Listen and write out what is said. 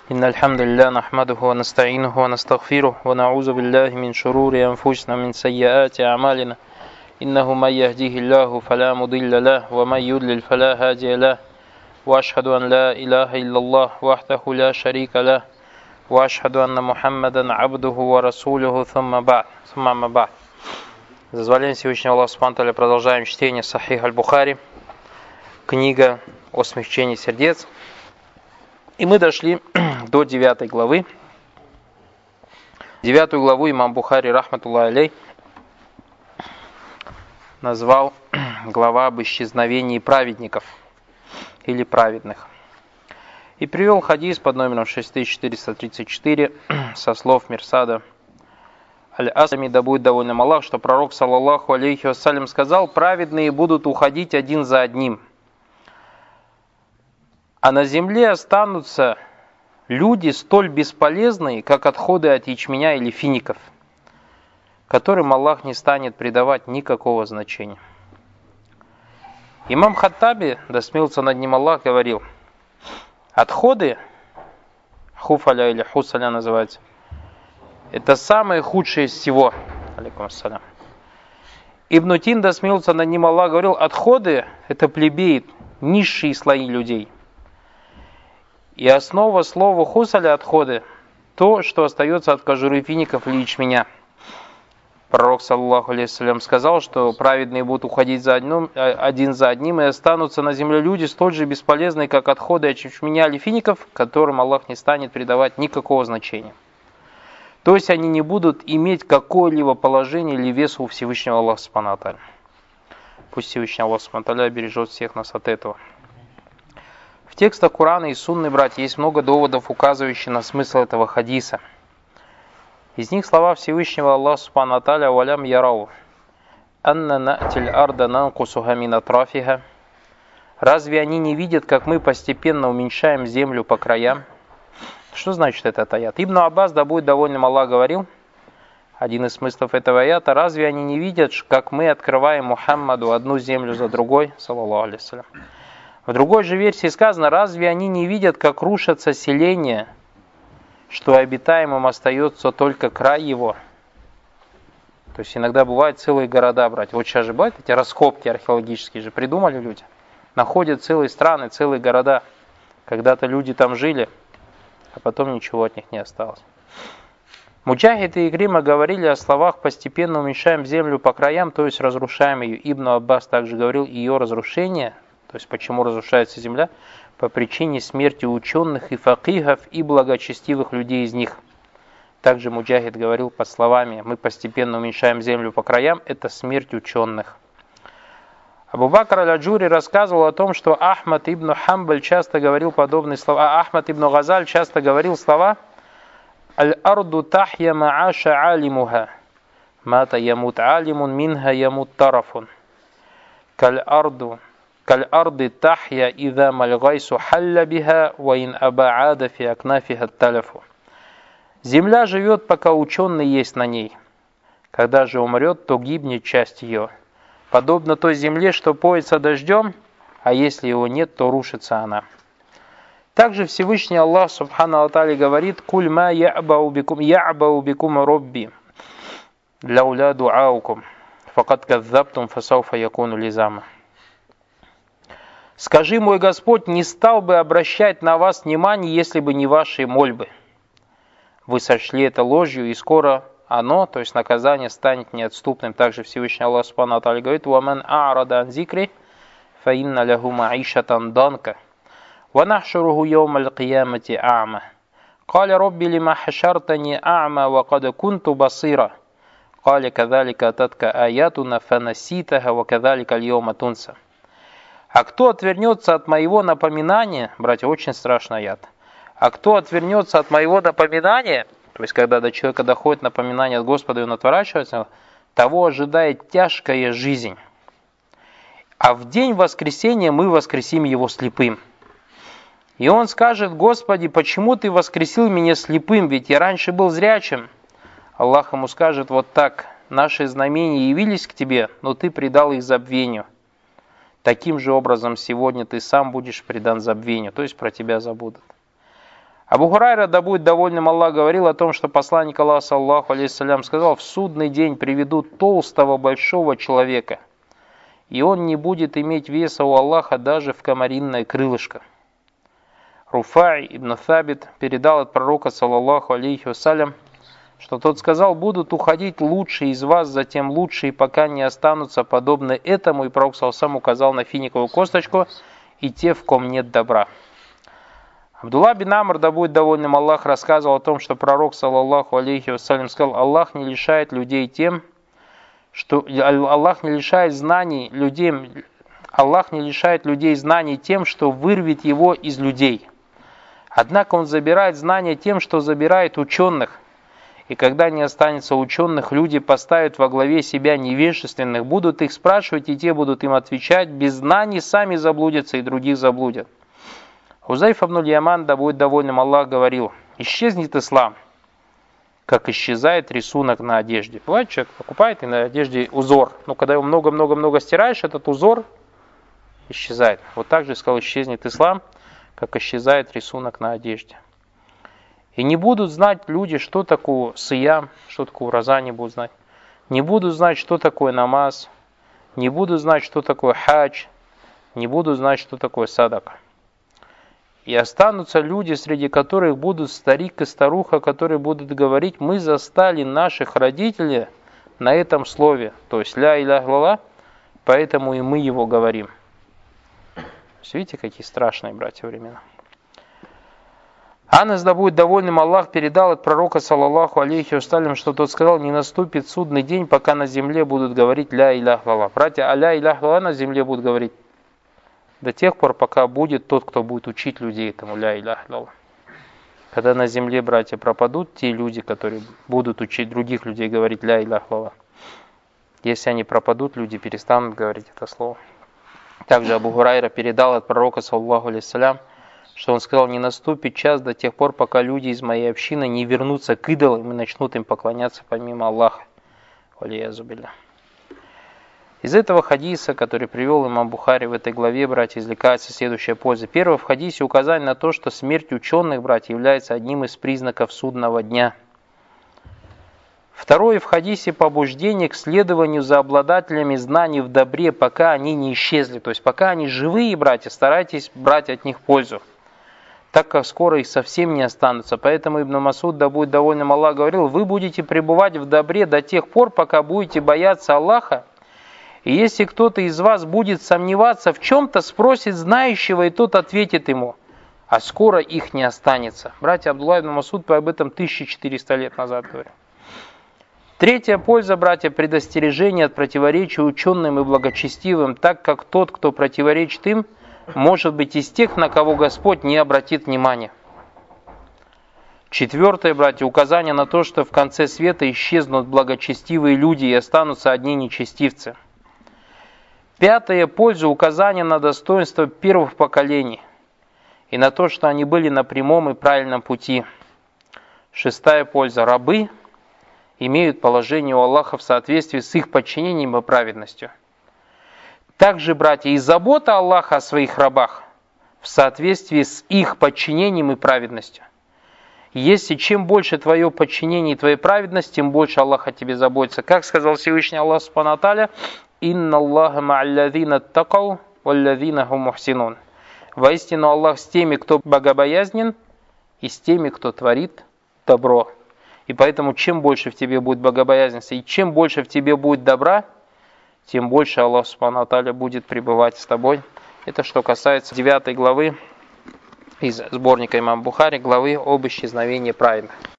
إن الحمد لله نحمده ونستعينه ونستغفره ونعوذ بالله من شرور أنفسنا من سيئات أعمالنا إنه من يهديه الله فلا مضل له ومن يضلل فلا هادي له وأشهد أن لا إله إلا الله وحده لا شريك له وأشهد أن محمدا عبده ورسوله ثم أما بعد. С дозволением Всевышнего Аллаха Субхану ва Тааля продолжаем чтение Сахих аль-Бухари, книга о смягчении сердец. И мы дошли до 9 главы. 9 главу имам Бухари, рахматуллахи алейх, назвал глава об исчезновении праведников или праведных. И привел хадис под номером 6434 со слов Мирсада Аль-Асами, да будет доволен Аллах, что пророк, саллаллаху алейхи вассалям, сказал: праведные будут уходить один за одним, а на земле останутся люди столь бесполезные, как отходы от ячменя или фиников, которым Аллах не станет придавать никакого значения. Имам Хаттаби, да смилуется над ним Аллах, говорил: отходы, хуфаля или хусаля называется, это самое худшее из всего. Алейкум ассалям. Ибн Тин, да смилуется над ним Аллах, говорил: отходы это плебеи, низшие слои людей. И основа слова хусаля, отходы, то, что остается от кожуры фиников или ячменя. Пророк, саллаллаху алейхи вассалям, сказал, что праведные будут уходить один за одним, и останутся на земле люди столь же бесполезные, как отходы от ячменя или фиников, которым Аллах не станет придавать никакого значения. То есть они не будут иметь какое-либо положение или вес у Всевышнего Аллаха Субхану ва Тааля. Пусть Всевышний Аллах Субхану ва Тааля бережет всех нас от этого. В текстах Корана и Сунны, братья, есть много доводов, указывающих на смысл этого хадиса. Из них слова Всевышнего Аллаха Субхану ва Тааля: «Валям ярау, анна на'тиль арда нанкусуха мин атрафиха». Разве они не видят, как мы постепенно уменьшаем землю по краям? Что значит этот аят? Ибн Аббас, да будет доволен Аллах, говорил, один из смыслов этого аята: разве они не видят, как мы открываем Мухаммаду одну землю за другой, саллаллаху алейхи вассалям. В другой же версии сказано: разве они не видят, как рушатся селения, что обитаемым остается только край его? То есть иногда бывают целые города, братья. Вот сейчас же бывают эти раскопки археологические, же придумали люди. Находят целые страны, целые города. Когда-то люди там жили, а потом ничего от них не осталось. Муджахид и Икрима говорили о словах: постепенно уменьшаем землю по краям, то есть разрушаем ее. Ибн Аббас также говорил: ее разрушение, то есть почему разрушается земля, по причине смерти ученых и факихов и благочестивых людей из них. Также Муджахид говорил под словами: мы постепенно уменьшаем землю по краям, это смерть ученых. Абу Бакр аль-Аджури рассказывал о том, что Ахмад ибн Хамбаль часто говорил подобные слова. Ахмад ибн Газаль часто говорил слова: «Аль-арду тахья ма'аша алимуха, мата ямут алимун минха ямут тарафун, каль-арды тахья идha маль-гайсу халля биха, ва ин аба'ада фи акнафиха таляфу». Земля живет, пока ученый есть на ней. Когда же умрет, то гибнет часть ее. Подобно той земле, что поется дождем, а если его нет, то рушится она. Также Всевышний Аллах Субхану ва Тааля говорит: «Куль ма я'бау бикум робби, ляуля дуаукум, факад каззабтум фасауфа якуну лизама». Скажи: мой Господь не стал бы обращать на вас внимание, если бы не ваши мольбы. Вы сочли это ложью, и скоро оно, то есть наказание, станет неотступным. Также Всевышний Аллах Субхану ва Тааля говорит: «Ваман а'рада ан зикри, фа инна лаху ма'ишатан данка, ва нахшуруху йоумаль киямати а'ма. Каля робби лима хашартани а'ма, ва када кунту басира. Каля кадалика ататка аятуна, фа наситаха, ва кадалика льома тунса». А кто отвернется от моего напоминания, братья, очень страшный аят. А кто отвернется от моего напоминания, то есть когда до человека доходит напоминание от Господа, и он отворачивается, того ожидает тяжкая жизнь. А в день воскресения мы воскресим его слепым. И он скажет: Господи, почему ты воскресил меня слепым, ведь я раньше был зрячим? Аллах ему скажет: вот так, наши знамения явились к тебе, но ты предал их забвению. Таким же образом сегодня ты сам будешь предан забвению, то есть про тебя забудут. Абу Хурайра, да будет довольным Аллах, говорил о том, что посланник Аллаха, саллаллаху алейхиссалям, сказал: в судный день приведут толстого большого человека, и он не будет иметь веса у Аллаха даже в комаринное крылышко. Руфай ибн Сабит передал от пророка, саллаллаху алейхи вассалям, что тот сказал: будут уходить лучшие из вас, затем лучшие, пока не останутся подобны этому, и пророк саллаллаху указал на финиковую косточку, и те, в ком нет добра. Абдулла бин Амр, да будет довольным Аллах, рассказывал о том, что пророк, саллаллаху алейхи вассалям, сказал: Аллах не лишает людей тем, что Аллах не лишает знаний людей знаний тем, что вырвет его из людей. Однако он забирает знания тем, что забирает ученых. И когда не останется ученых, люди поставят во главе себя невежественных, будут их спрашивать, и те будут им отвечать. Без знаний сами заблудятся, и других заблудят. Хузайф ибн Яман, да будет довольным Аллах, говорил: исчезнет ислам, как исчезает рисунок на одежде. Бывает, человек покупает и на одежде узор. Но когда его много-много-много стираешь, этот узор исчезает. Вот так же сказал: исчезнет ислам, как исчезает рисунок на одежде. И не будут знать люди, что такое сиям, что такое роза, не будут знать. Не будут знать, что такое намаз, не будут знать, что такое хадж, не будут знать, что такое садака. И останутся люди, среди которых будут старик и старуха, которые будут говорить: мы застали наших родителей на этом слове, то есть ля иляха илlallah, поэтому и мы его говорим. Видите, какие страшные, братья, времена. Анас, да будет довольным Аллах, передал от пророка, саллаллаху алейхи вассалям, что тот сказал: не наступит судный день, пока на земле будут говорить ля иляха илlallah. Братья, а ля иляха илlallah на земле будут говорить до тех пор, пока будет тот, кто будет учить людей этому ля иляха илlallah. Когда на земле, братья, пропадут те люди, которые будут учить других людей говорить ля иляха илlallah. Если они пропадут, люди перестанут говорить это слово. Также Абу Хурайра передал от пророка, саллаллаху алейхиссалям, что он сказал: не наступит час до тех пор, пока люди из моей общины не вернутся к идолам и начнут им поклоняться помимо Аллаха. Валиязу билля. Из этого хадиса, который привел имам Бухари в этой главе, братья, извлекается следующая польза. Первое, в хадисе указание на то, что смерть ученых, братья, является одним из признаков судного дня. Второе, в хадисе побуждение к следованию за обладателями знаний в добре, пока они не исчезли. То есть пока они живые, братья, старайтесь брать от них пользу, так как скоро их совсем не останутся. Поэтому Ибн Масуд, да будет довольным Аллах, говорил: вы будете пребывать в добре до тех пор, пока будете бояться Аллаха. И если кто-то из вас будет сомневаться в чем-то, спросит знающего, и тот ответит ему, а скоро их не останется. Братья, Абдулла ибн Масуд об этом 1400 лет назад говорил. Третья польза, братья, предостережение от противоречия ученым и благочестивым, так как тот, кто противоречит им, может быть из тех, на кого Господь не обратит внимания. Четвертое, братья, указание на то, что в конце света исчезнут благочестивые люди и останутся одни нечестивцы. Пятое, польза указание на достоинство первых поколений и на то, что они были на прямом и правильном пути. Шестая польза, рабы имеют положение у Аллаха в соответствии с их подчинением и праведностью. Также, братья, и забота Аллаха о своих рабах в соответствии с их подчинением и праведностью. Если чем больше твое подчинение и твоей праведности, тем больше Аллах о тебе заботится. Как сказал Всевышний Аллах Субхану ва Тааля: «Инна Аллаха ма'аллазина аттакау валлазина хум мухсинун». Воистину Аллах с теми, кто богобоязнен, и с теми, кто творит добро. И поэтому чем больше в тебе будет богобоязненности, и чем больше в тебе будет добра, тем больше Аллах Субхану ва Тааля будет пребывать с тобой. Это что касается 9 главы из сборника имама Бухари, главы об исчезновении праведных.